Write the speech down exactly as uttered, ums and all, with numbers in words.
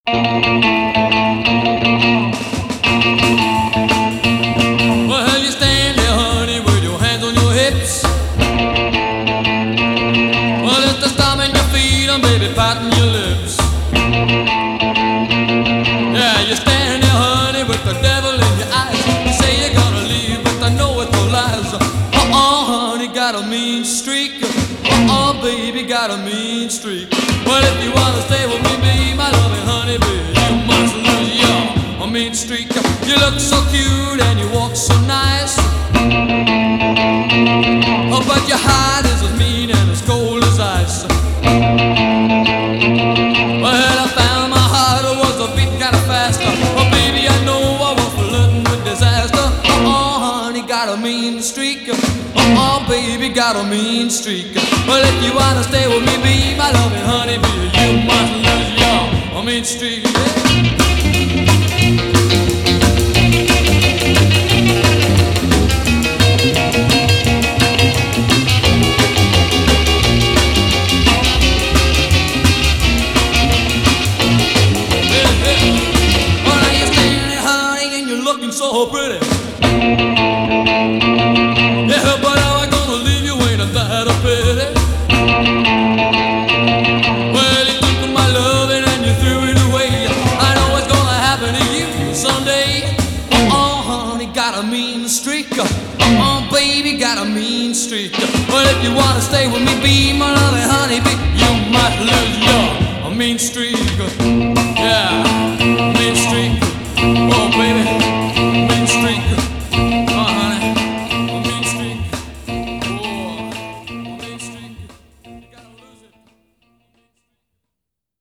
Well, you stand there, honey, with your hands on your hips. Well, it's the stomping your feet and baby patting your lips. Yeah, you stand there, honey, with the devil in your eyes. You say you're gonna leave, but I know it's no lies. Uh-uh, honey, got a mean streak. Uh-uh, baby, got a mean streak. Well, if you wanna stay with me, be my loving honey, baby, you must lose your mean streak. You look so cute and you walk so nice. Oh, but your heart is as mean and as cold as ice. Well, I found my heart was a beat kinda faster. Oh, baby, I know I was flirting with disaster. Oh, honey, got a mean streak. Oh, baby, got a mean streak. Well, if you wanna stay with me, be my loving honey, baby, you must lose your mean streak. So pretty. Yeah, but how I gonna leave you ain't that a pity? Well, you took my loving and you threw it away. I know what's gonna happen to you someday. Oh, honey, got a mean streak. Oh, baby, got a mean streak. Well, if you wanna stay with me, be my loving honey, be you might lose your mean streak.